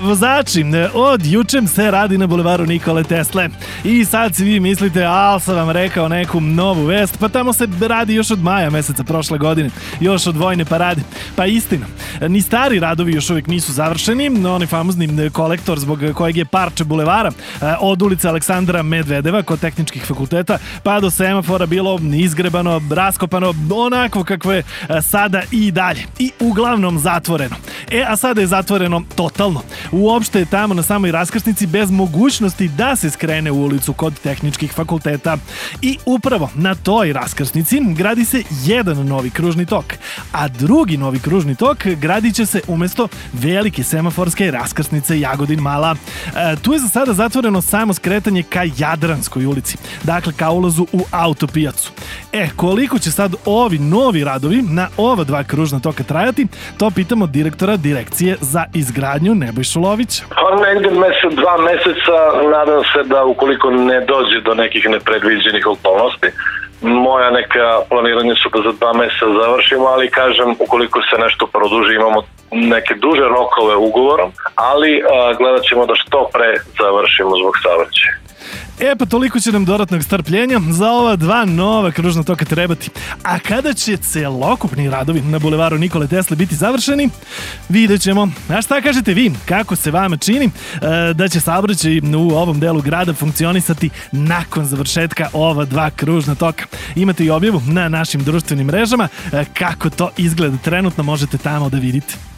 Vozači, od jučem se radi na bulevaru Nikole Tesle. I sad si vi mislite, al sam vam rekao neku novu vest, pa tamo se radi još od maja meseca prošle godine, još od vojne parade. Pa istina, ni stari radovi još uvijek nisu završeni, onaj famozni kolektor zbog kojeg je parče bulevara od ulice Aleksandra Medvedeva kod tehničkih fakulteta pa do semafora bilo izgrebano, raskopano, onako kakvo je sada i dalje. I uglavnom zatvoreno. A sada je zatvoreno totalno. Uopšte je tamo na samoj raskrsnici bez mogućnosti da se skrene u ulicu kod tehničkih fakulteta. I upravo na toj raskrsnici gradi se jedan novi kružni tok, a drugi novi kružni tok gradit će se umjesto velike semaforske raskrsnice Jagodin Mala. Tu je za sada zatvoreno samo skretanje ka Jadranskoj ulici, dakle ka ulazu u autopijacu. Koliko će sad ovi novi radovi na ova dva kružna toka trajati, to pitamo direktora Direkcije za izgradnju Nebojšu Lovića. Pa negdje dva meseca, nadam se da ukoliko ne dođe do nekih nepredviđenih okolnosti, moja neka planiranja su da za 2 meseca završimo, ali kažem, ukoliko se nešto produži, imamo neke duže rokove ugovorom, ali gledat ćemo da što pre završimo zbog saobraćaja. Pa toliko će nam dodatnog strpljenja za ova dva nova kružna toka trebati. A kada će celokupni radovi na bulevaru Nikole Tesle biti završeni, vidjet ćemo. A šta kažete vi? Kako se vama čini da će saobraćaj u ovom delu grada funkcionisati nakon završetka ova dva kružna toka? Imate i objavu na našim društvenim mrežama. Kako to izgleda trenutno možete tamo da vidite.